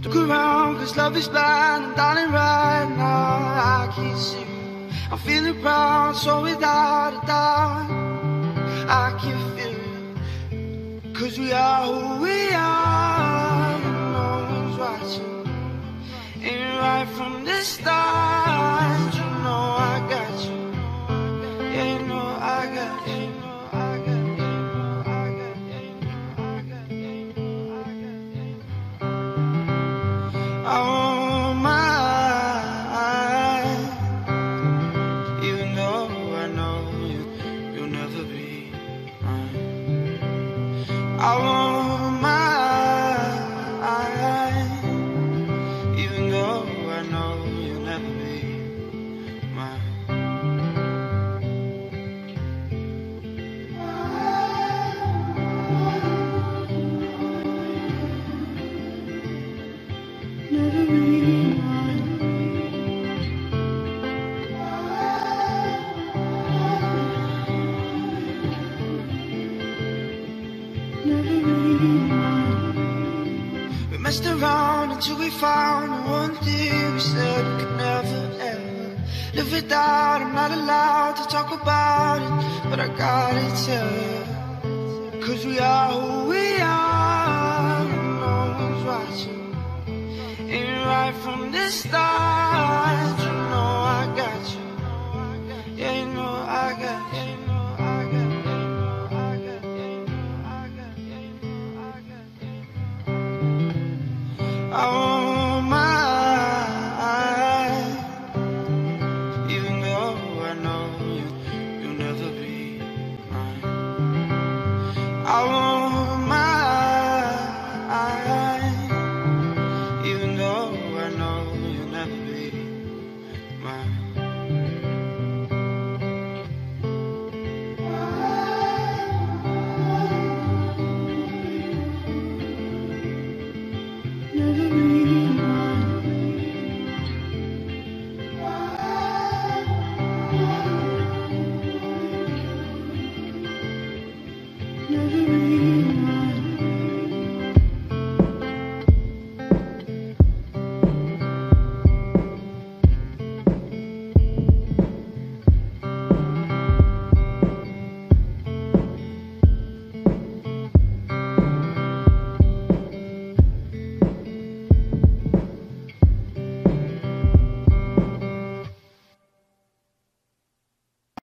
Look around, cause love is blind, and darling, right now I can't see. I'm feeling proud, so without a doubt I can feel it. Cause we are who we are, and no one's watching. Ain't right from the start, you know I got you. Yeah, you know I got you. I want mine, even though I know you'll never be mine. I want mine, even though I know you'll never be mine. Never be mine. Never be mine. We messed around until we found the one thing we said we could never ever live without. I'm not allowed to talk about it, but I gotta tell you. Cause we are who we are, and no one's watching. Ain't right from the start, you know I got you. Yeah, you know I got you. I